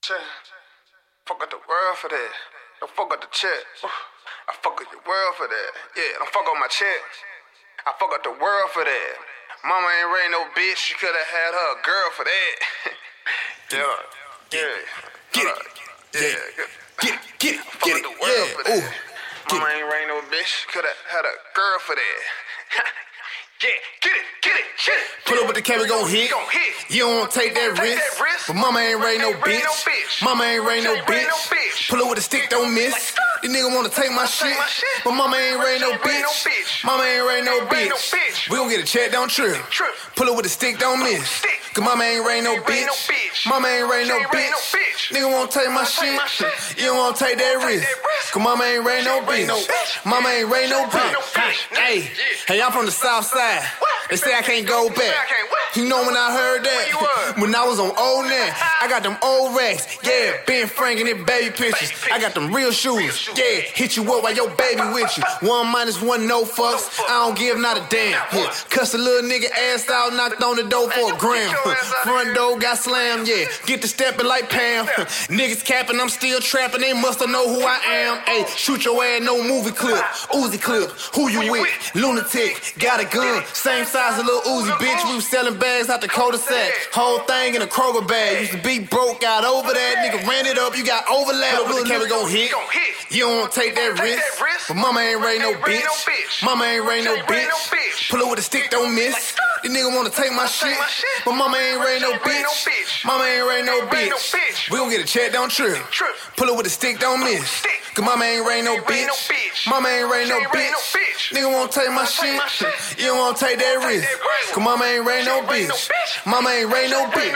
Check. Fuck up the world for that. Don't fuck up the check. I fuck up your world for that. Yeah, don't fuck up my check. I fuck up the world for that. Mama ain't raised no bitch. She coulda had her a girl for that. Yeah. Get it. Get it. Yeah. Ooh. Mama ain't raised no bitch. She coulda had a girl for that. Yeah, get it, shit. Pull up with the camera, gon' hit. You don't wanna take that risk. But mama ain't raised no bitch. Mama ain't raised no bitch. Pull up with the stick, don't miss. These niggas wanna take my shit. But mama ain't raised no bitch. Mama ain't raised no bitch. We gon' get a check, don't trip. Pull up with the stick, don't miss. Cause mama ain't raised no bitch. Mama ain't raised no bitch. Nigga wanna take my shit. You don't wanna take that risk. Cause mama ain't raised no bitch. Mama ain't raised no bitch. Hey, I'm from the south side. They say I can't go back. You know when I heard that? When I was on old net, I got them old racks. Yeah, Ben Frank and it baby pictures. I got them real shoes. Yeah, hit you up while your baby with you. 1-1, no fucks. I don't give not a damn. Yeah, cuss a little nigga ass out, knocked on the door for a gram. Front door got slammed. Yeah, get to stepping like Pam. Niggas capping, I'm still trapping. They musta know who I am. Hey, shoot your ass, no movie clip. Uzi clip. Who you with? Lunatic. Got a gun. Same size as Lil Uzi, bitch. We was selling bags out the cul-de-sac. Whole thing in a Kroger bag. Used to be broke, got over that. Nigga ran it up, you got overlap. With the camera gon' hit. You don't wanna take that risk. But mama ain't raised no bitch. Mama ain't raised no bitch. Pull up with a stick, don't miss. These niggas wanna take my shit. But mama ain't raised no bitch. Mama ain't raised no bitch. We gon' get a check, don't trip. Pull up with a stick, don't miss. Cause mama ain't raised no bitch. Mama ain't raised no bitch. Nigga wanna take my shit. You don't wanna take that risk. Cause mama ain't raised no bitch. Mama ain't raised no bitch.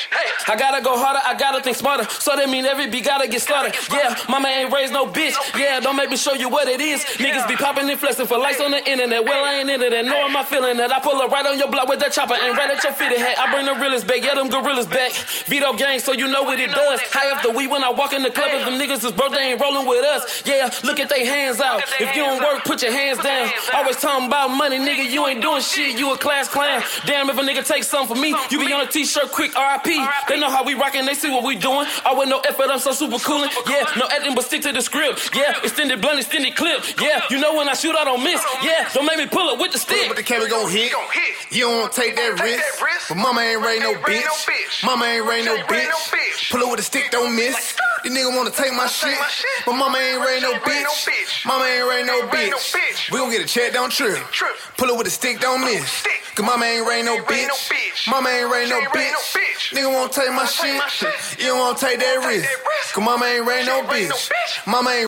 I gotta go harder, I gotta think smarter. So that mean every beat gotta get slaughtered. Yeah, mama ain't raised no bitch. Yeah, don't make me show you what it is. Niggas be popping and flexing for likes on the internet. Well, I ain't into that, knowing my feeling that I pull up right on your block with that chopper and right at your fitted hat. I bring the realest back, yeah, them gorillas back. Vito gang, so you know what it does. High up the weed when I walk in the club. If them niggas is broke, they ain't rolling with us. Yeah, look at they hands out. If you don't work, put your hands down. Always talking about money, nigga, you ain't doing shit. You a class clown. Damn, if a nigga take something from me, you be on a t-shirt quick, R.I.P. They know how we rockin', they see what we doing. All with no effort, I'm so super coolin'. Yeah, no acting but stick to the script. Yeah, extended blunt, extended clip. Yeah, you know when I shoot, I don't miss. Yeah, don't make me pull up with the stick. But the camera gon' hit. You don't wanna take that risk. But mama ain't raised no bitch. Mama ain't raised no bitch. Pull up with a stick, don't miss. These niggas wanna take my shit. But mama ain't raised no bitch. Mama ain't raised no bitch. We gon' get a check, don't trip. Pull up with a stick, don't miss. Cause mama ain't raised no bitch. Mama ain't raised no bitch. Nigga wanna take my shit. You don't wanna take that risk. Cause mama ain't raised no bitch. Mama ain't